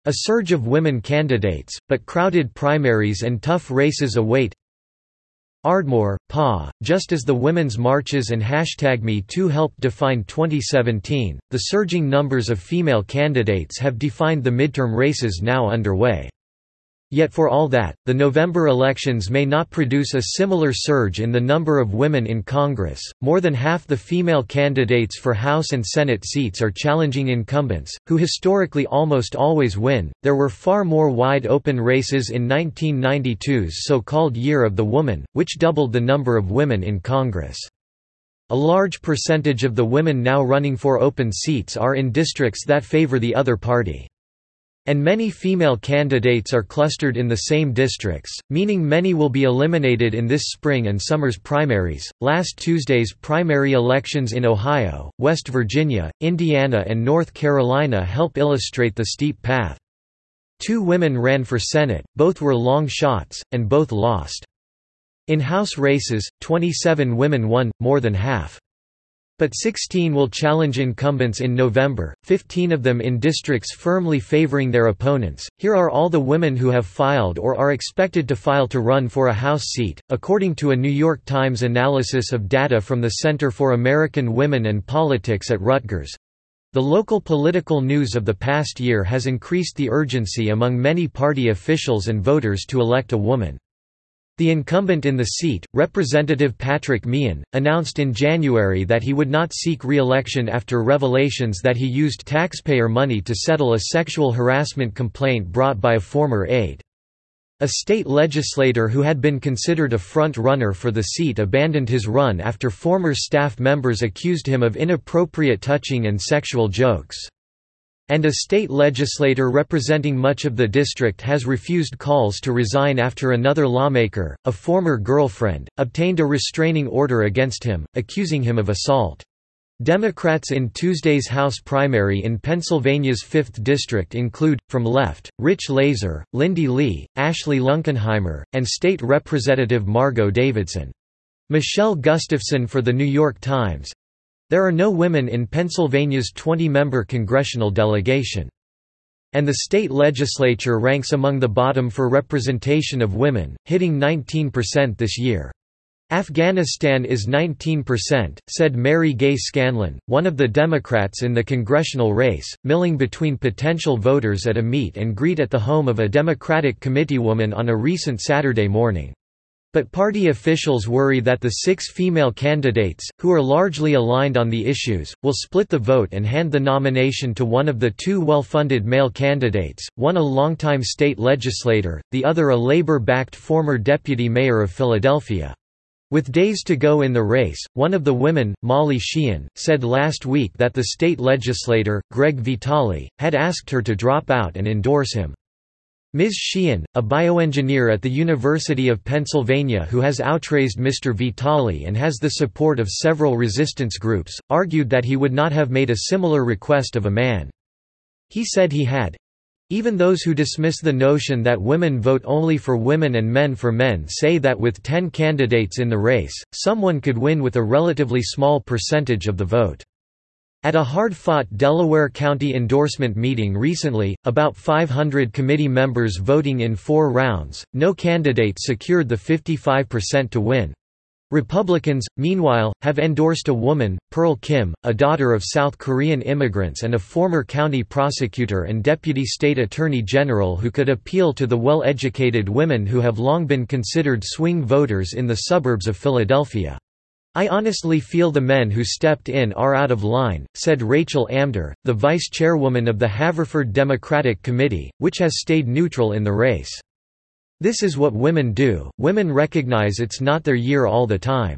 A surge of women candidates, but crowded primaries and tough races await. Ardmore, Pa. Just as the women's marches and #MeToo helped define 2017, the surging numbers of female candidates have defined the midterm races now underway. Yet for all that, the November elections may not produce a similar surge in the number of women in Congress. More than half the female candidates for House and Senate seats are challenging incumbents, who historically almost always win. There were far more wide open races in 1992's so-called Year of the Woman, which doubled the number of women in Congress. A large percentage of the women now running for open seats are in districts that favor the other party. And many female candidates are clustered in the same districts, meaning many will be eliminated in this spring and summer's primaries. Last Tuesday's primary elections in Ohio, West Virginia, Indiana, and North Carolina help illustrate the steep path. 2 women ran for Senate, both were long shots, and both lost. In House races, 27 women won, more than half. But 16 will challenge incumbents in November, 15 of them in districts firmly favoring their opponents. Here are all the women who have filed or are expected to file to run for a House seat, according to a New York Times analysis of data from the Center for American Women and Politics at Rutgers. The local political news of the past year has increased the urgency among many party officials and voters to elect a woman. The incumbent in the seat, Representative Patrick Meehan, announced in January that he would not seek re-election after revelations that he used taxpayer money to settle a sexual harassment complaint brought by a former aide. A state legislator who had been considered a front-runner for the seat abandoned his run after former staff members accused him of inappropriate touching and sexual jokes. And a state legislator representing much of the district has refused calls to resign after another lawmaker, a former girlfriend, obtained a restraining order against him, accusing him of assault. Democrats in Tuesday's House primary in Pennsylvania's 5th District include, from left, Rich Laser, Lindy Lee, Ashley Lunkenheimer, and State Representative Margot Davidson. Michelle Gustafson for The New York Times. There are no women in Pennsylvania's 20-member congressional delegation. And the state legislature ranks among the bottom for representation of women, hitting 19% this year. Afghanistan is 19%, said Mary Gay Scanlon, one of the Democrats in the congressional race, milling between potential voters at a meet and greet at the home of a Democratic committeewoman on a recent Saturday morning. But party officials worry that the 6 female candidates, who are largely aligned on the issues, will split the vote and hand the nomination to one of the 2 well-funded male candidates, one a longtime state legislator, the other a Labor-backed former deputy mayor of Philadelphia. With days to go in the race, one of the women, Molly Sheehan, said last week that the state legislator, Greg Vitale, had asked her to drop out and endorse him. Ms. Sheehan, a bioengineer at the University of Pennsylvania who has outraised Mr. Vitale and has the support of several resistance groups, argued that he would not have made a similar request of a man. He said he had. Even those who dismiss the notion that women vote only for women and men for men say that with 10 candidates in the race, someone could win with a relatively small percentage of the vote. At a hard-fought Delaware County endorsement meeting recently, about 500 committee members voting in 4 rounds, no candidate secured the 55% to win. Republicans, meanwhile, have endorsed a woman, Pearl Kim, a daughter of South Korean immigrants and a former county prosecutor and deputy state attorney general who could appeal to the well-educated women who have long been considered swing voters in the suburbs of Philadelphia. I honestly feel the men who stepped in are out of line, said Rachel Amder, the vice chairwoman of the Haverford Democratic Committee, which has stayed neutral in the race. This is what women do. Women recognize it's not their year all the time.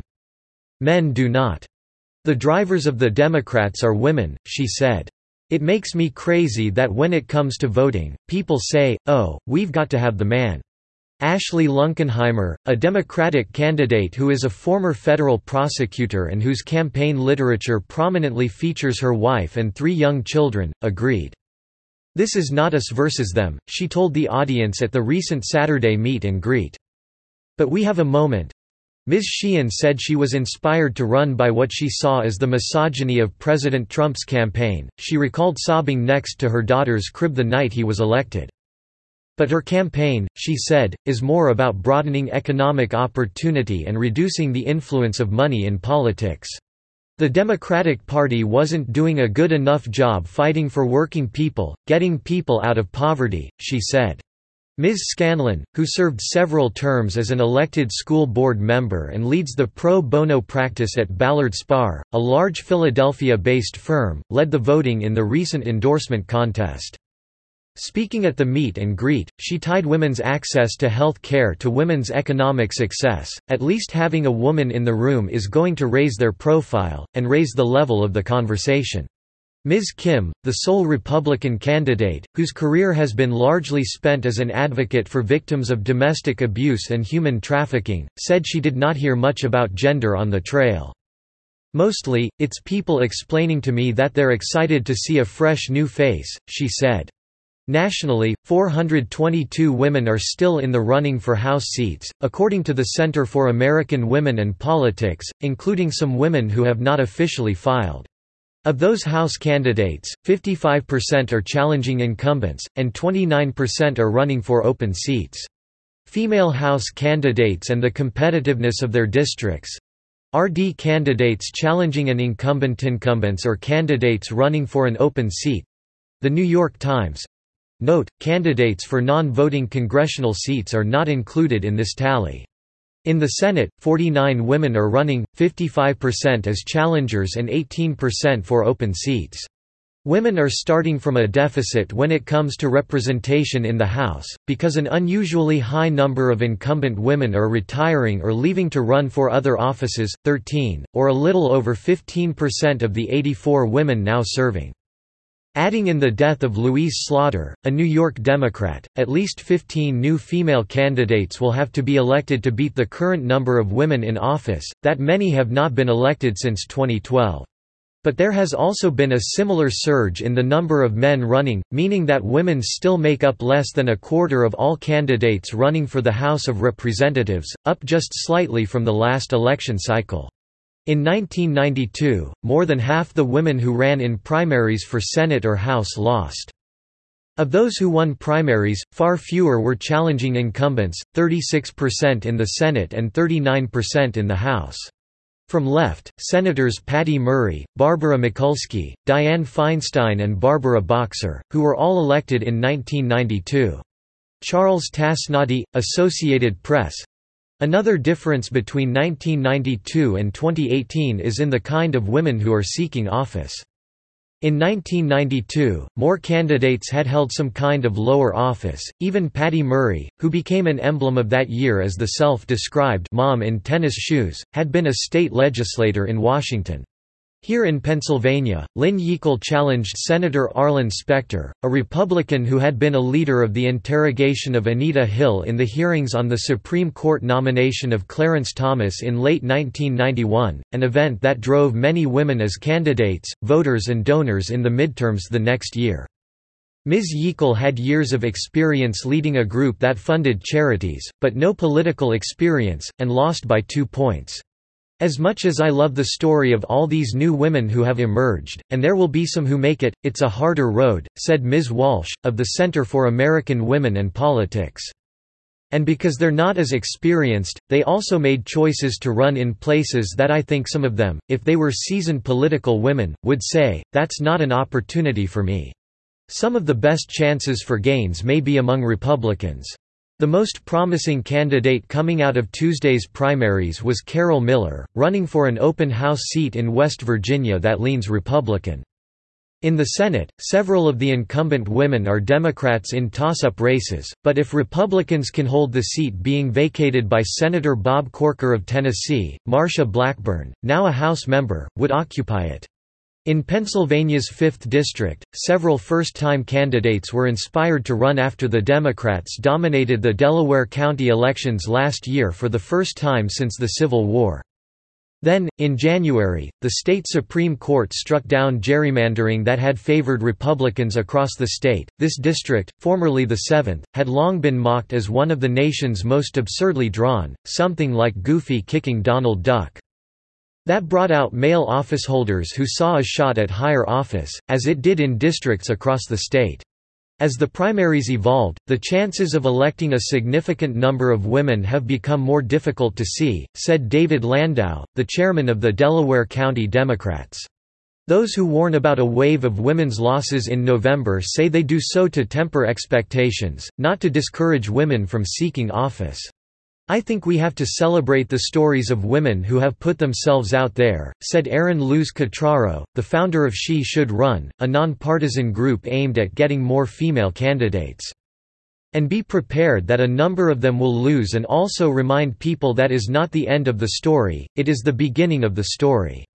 Men do not. The drivers of the Democrats are women, she said. It makes me crazy that when it comes to voting, people say, oh, we've got to have the man. Ashley Lunkenheimer, a Democratic candidate who is a former federal prosecutor and whose campaign literature prominently features her wife and 3 young children, agreed. This is not us versus them, she told the audience at the recent Saturday meet and greet. But we have a moment. Ms. Sheehan said she was inspired to run by what she saw as the misogyny of President Trump's campaign. She recalled sobbing next to her daughter's crib the night he was elected. But her campaign, she said, is more about broadening economic opportunity and reducing the influence of money in politics. The Democratic Party wasn't doing a good enough job fighting for working people, getting people out of poverty, she said. Ms. Scanlon, who served several terms as an elected school board member and leads the pro bono practice at Ballard Spahr, a large Philadelphia-based firm, led the voting in the recent endorsement contest. Speaking at the meet and greet, she tied women's access to health care to women's economic success. At least having a woman in the room is going to raise their profile, and raise the level of the conversation. Ms. Kim, the sole Republican candidate, whose career has been largely spent as an advocate for victims of domestic abuse and human trafficking, said she did not hear much about gender on the trail. Mostly, it's people explaining to me that they're excited to see a fresh new face, she said. Nationally, 422 women are still in the running for House seats, according to the Center for American Women and Politics, including some women who have not officially filed. Of those House candidates, 55% are challenging incumbents, and 29% are running for open seats. Female House candidates and the competitiveness of their districts. RD candidates challenging an incumbent, incumbents or candidates running for an open seat. The New York Times. Note, candidates for non-voting congressional seats are not included in this tally. In the Senate, 49 women are running, 55% as challengers and 18% for open seats. Women are starting from a deficit when it comes to representation in the House, because an unusually high number of incumbent women are retiring or leaving to run for other offices, 13, or a little over 15% of the 84 women now serving. Adding in the death of Louise Slaughter, a New York Democrat, at least 15 new female candidates will have to be elected to beat the current number of women in office, that many have not been elected since 2012. But there has also been a similar surge in the number of men running, meaning that women still make up less than a quarter of all candidates running for the House of Representatives, up just slightly from the last election cycle. In 1992, more than half the women who ran in primaries for Senate or House lost. Of those who won primaries, far fewer were challenging incumbents, 36% in the Senate and 39% in the House. From left, Senators Patty Murray, Barbara Mikulski, Dianne Feinstein and Barbara Boxer, who were all elected in 1992. Charles Tasnadi, Associated Press. Another difference between 1992 and 2018 is in the kind of women who are seeking office. In 1992, more candidates had held some kind of lower office. Even Patty Murray, who became an emblem of that year as the self-described mom in tennis shoes, had been a state legislator in Washington. Here in Pennsylvania, Lynn Yeakel challenged Senator Arlen Specter, a Republican who had been a leader of the interrogation of Anita Hill in the hearings on the Supreme Court nomination of Clarence Thomas in late 1991, an event that drove many women as candidates, voters and donors in the midterms the next year. Ms. Yeakel had years of experience leading a group that funded charities, but no political experience, and lost by 2 points. As much as I love the story of all these new women who have emerged, and there will be some who make it, it's a harder road, said Ms. Walsh, of the Center for American Women and Politics. And because they're not as experienced, they also made choices to run in places that I think some of them, if they were seasoned political women, would say, that's not an opportunity for me. Some of the best chances for gains may be among Republicans. The most promising candidate coming out of Tuesday's primaries was Carol Miller, running for an open House seat in West Virginia that leans Republican. In the Senate, several of the incumbent women are Democrats in toss-up races, but if Republicans can hold the seat being vacated by Senator Bob Corker of Tennessee, Marsha Blackburn, now a House member, would occupy it. In Pennsylvania's 5th District, several first-time candidates were inspired to run after the Democrats dominated the Delaware County elections last year for the first time since the Civil War. Then, in January, the state Supreme Court struck down gerrymandering that had favored Republicans across the state. This district, formerly the 7th, had long been mocked as one of the nation's most absurdly drawn, something like Goofy kicking Donald Duck. That brought out male officeholders who saw a shot at higher office, as it did in districts across the state. As the primaries evolved, the chances of electing a significant number of women have become more difficult to see, said David Landau, the chairman of the Delaware County Democrats. Those who warn about a wave of women's losses in November say they do so to temper expectations, not to discourage women from seeking office. I think we have to celebrate the stories of women who have put themselves out there, said Erin Luz Catraro, the founder of She Should Run, a nonpartisan group aimed at getting more female candidates. And be prepared that a number of them will lose, and also remind people that is not the end of the story, it is the beginning of the story.